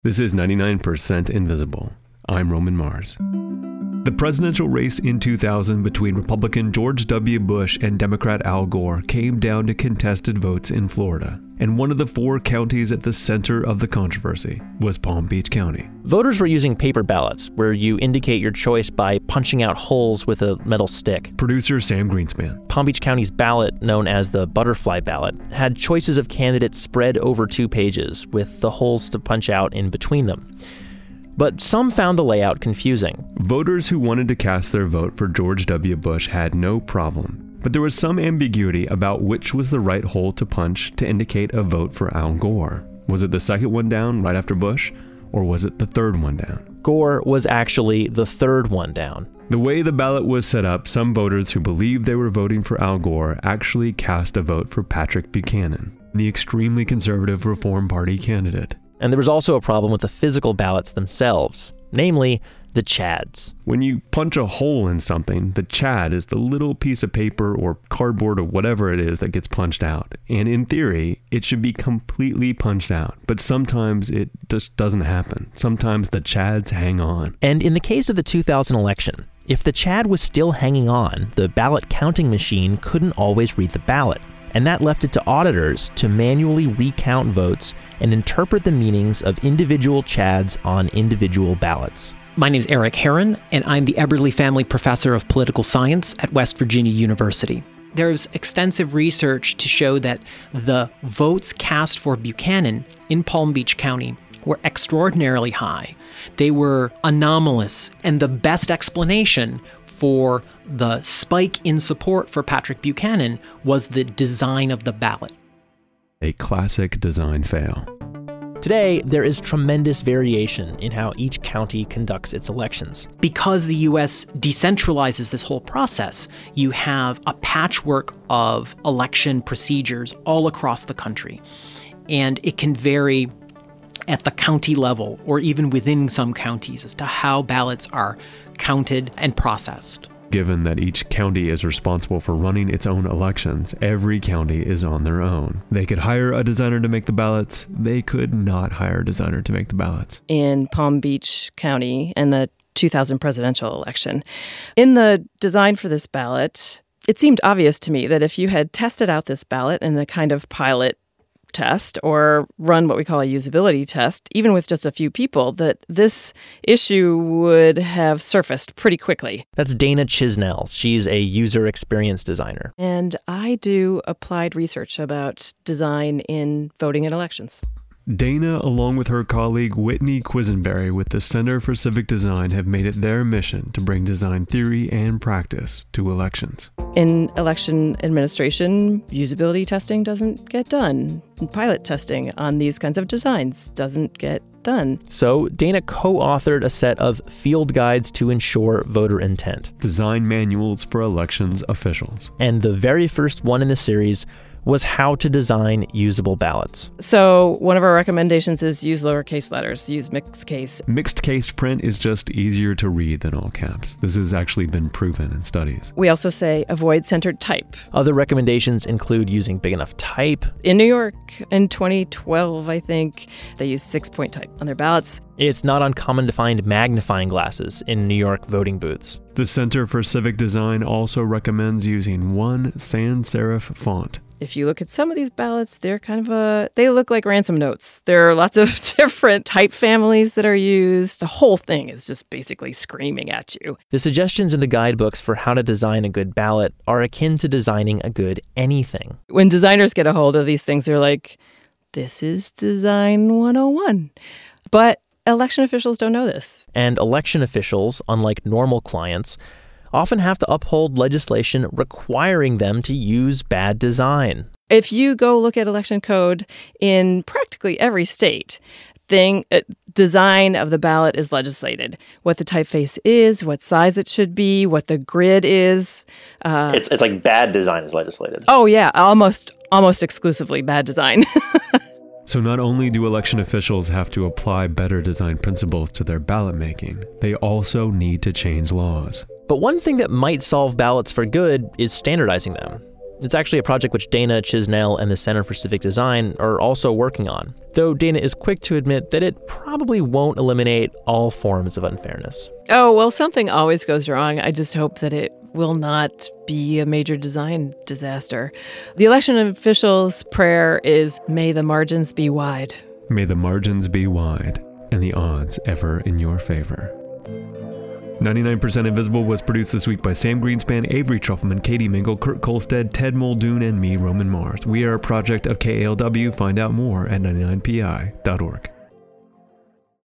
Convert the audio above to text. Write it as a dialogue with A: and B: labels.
A: This is 99% Invisible. I'm Roman Mars. The presidential race in 2000 between Republican George W. Bush and Democrat Al Gore came down to contested votes in Florida, and one of the 4 counties at the center of the controversy was Palm Beach County.
B: Voters were using paper ballots, where you indicate your choice by punching out holes with a metal stick.
A: Producer Sam Greenspan.
B: Palm Beach County's ballot, known as the butterfly ballot, had choices of candidates spread over 2 pages, with the holes to punch out in between them. But some found the layout confusing.
A: Voters who wanted to cast their vote for George W. Bush had no problem. But there was some ambiguity about which was the right hole to punch to indicate a vote for Al Gore. Was it the second one down right after Bush, or was it the third one down?
B: Gore was actually the third one down.
A: The way the ballot was set up, some voters who believed they were voting for Al Gore actually cast a vote for Patrick Buchanan, the extremely conservative Reform Party candidate.
B: And there was also a problem with the physical ballots themselves, namely the chads.
A: When you punch a hole in something, the chad is the little piece of paper or cardboard or whatever it is that gets punched out. And in theory, it should be completely punched out. But sometimes it just doesn't happen. Sometimes the chads hang on.
B: And in the case of the 2000 election, if the chad was still hanging on, the ballot counting machine couldn't always read the ballot. And that left it to auditors to manually recount votes and interpret the meanings of individual chads on individual ballots.
C: My name is Eric Heron, and I'm the Eberly Family Professor of Political Science at West Virginia University. There's extensive research to show that the votes cast for Buchanan in Palm Beach County were extraordinarily high. They were anomalous, and the best explanation for the spike in support for Patrick Buchanan was the design of the ballot.
A: A classic design fail.
B: Today, there is tremendous variation in how each county conducts its elections.
C: Because the U.S. decentralizes this whole process, you have a patchwork of election procedures all across the country. And it can vary at the county level or even within some counties as to how ballots are counted and processed.
A: Given that each county is responsible for running its own elections, every county is on their own. They could hire a designer to make the ballots. They could not hire a designer to make the ballots.
D: In Palm Beach County and the 2000 presidential election, in the design for this ballot, it seemed obvious to me that if you had tested out this ballot in a kind of pilot test or run what we call a usability test, even with just a few people, that this issue would have surfaced pretty quickly.
B: That's Dana Chisnell. She's a user experience designer.
D: And I do applied research about design in voting in elections.
A: Dana, along with her colleague Whitney Quisenberry with the Center for Civic Design, have made it their mission to bring design theory and practice to elections.
D: In election administration, usability testing doesn't get done. Pilot testing on these kinds of designs doesn't get done.
B: So Dana co-authored a set of field guides to ensure voter intent.
A: Design manuals for elections officials.
B: And the very first one in the series was how to design usable ballots.
D: So one of our recommendations is use lowercase letters, use mixed case.
A: Mixed case print is just easier to read than all caps. This has actually been proven in studies.
D: We also say avoid centered type.
B: Other recommendations include using big enough type.
D: In New York, in 2012, I think, they used 6-point type on their ballots.
B: It's not uncommon to find magnifying glasses in New York voting booths.
A: The Center for Civic Design also recommends using one sans serif font.
D: If you look at some of these ballots, they're they look like ransom notes. There are lots of different type families that are used. The whole thing is just basically screaming at you.
B: The suggestions in the guidebooks for how to design a good ballot are akin to designing a good anything.
D: When designers get a hold of these things, they're like, this is Design 101. But election officials don't know this.
B: And election officials, unlike normal clients, often have to uphold legislation requiring them to use bad design.
D: If you go look at election code in practically every state, design of the ballot is legislated. What the typeface is, what size it should be, what the grid is.
B: It's like bad design is legislated.
D: Oh yeah, almost exclusively bad design.
A: So not only do election officials have to apply better design principles to their ballot making, they also need to change laws.
B: But one thing that might solve ballots for good is standardizing them. It's actually a project which Dana Chisnell and the Center for Civic Design are also working on, though Dana is quick to admit that it probably won't eliminate all forms of unfairness.
D: Oh, well, something always goes wrong. I just hope that it will not be a major design disaster. The election officials' prayer is, may the margins be wide.
A: May the margins be wide, and the odds ever in your favor. 99% Invisible was produced this week by Sam Greenspan, Avery Trufelman, Katie Mingle, Kurt Kolstad, Ted Muldoon, and me, Roman Mars. We are a project of KALW. Find out more at 99pi.org.